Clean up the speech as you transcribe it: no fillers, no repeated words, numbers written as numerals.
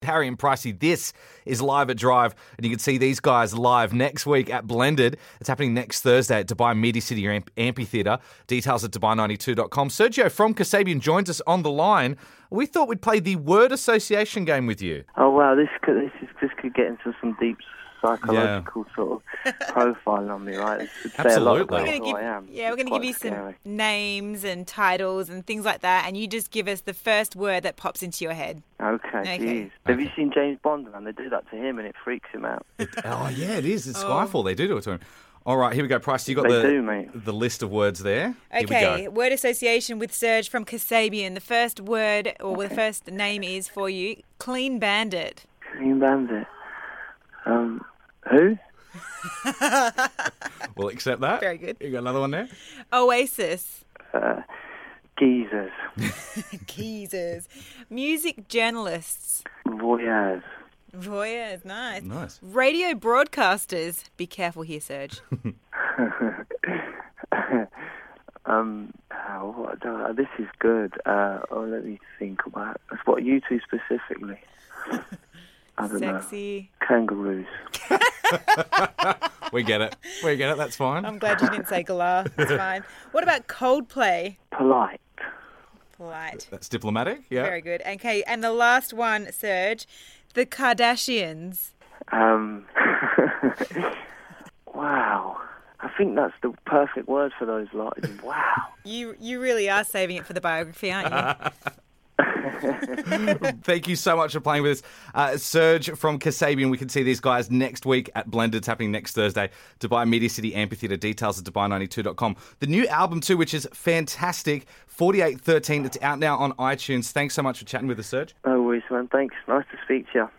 Harry and Pricey, this is Live at Drive, and you can see these guys live next week at Blended. It's happening next Thursday at Dubai Media City Amphitheatre. Details at Dubai92.com. Sergio from Kasabian joins us on the line. We thought we'd play the word association game with you. Oh wow, this could get into some deep psychological sort of profiling on me, right? Absolutely. We're going to give you some names and titles and things like that, and you just give us the first word that pops into your head. Okay. Geez. Have you seen James Bond, man? They do that to him and it freaks him out. Oh, yeah, it is. It's Skyfall. They do it to him. All right, here we go, Price. You got the list of words there. Okay, word association with Serge from Kasabian. The first word, or the first name is for you, Clean Bandit. Clean Bandit. Who? We'll accept that. Very good. You got another one there? Oasis. Geezers. Geezers. Music journalists. Voyeurs. Voyeurs, nice. Nice. Radio broadcasters. Be careful here, Serge. This is good. Let me think about it. What, you two specifically? I don't Sexy. know. Kangaroos. We get it. That's fine. I'm glad you didn't say galah. It's fine. What about Coldplay? Polite. That's diplomatic, yeah. Very good. Okay, and the last one, Serge, the Kardashians. Wow. I think that's the perfect word for those lot. Wow. You really are saving it for the biography, aren't you? Thank you so much for playing with us. Serge from Kasabian. We can see these guys next week at Blended. It's happening next Thursday. Dubai Media City Amphitheatre. Details at Dubai92.com. The new album too, which is fantastic, 4813. It's out now on iTunes. Thanks so much for chatting with us, Serge. No worries, man. Thanks. Nice to speak to you.